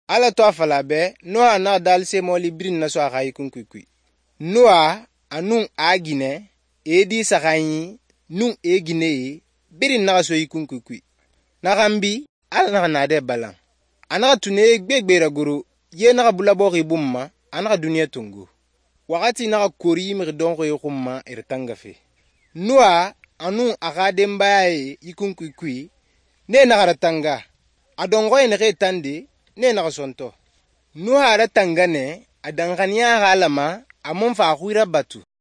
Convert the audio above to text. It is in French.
Ala to afala be Noa na dalse mo librin na so akai kunkui. Noa anun agine edi sakai nun egine birin na so kunkui. Nagambi ala na de balang. Anaka tune gbegbera guru ye na bulabo ribumma anaka dunia tungu. Wakati na kori mi donko yokumma irtangafe. Noa anun akadembaye kunkui ne nagaratanga. Adongo ene tande ne nagasonto. Noa aratanga ne adangania galama amonfa akuira batu.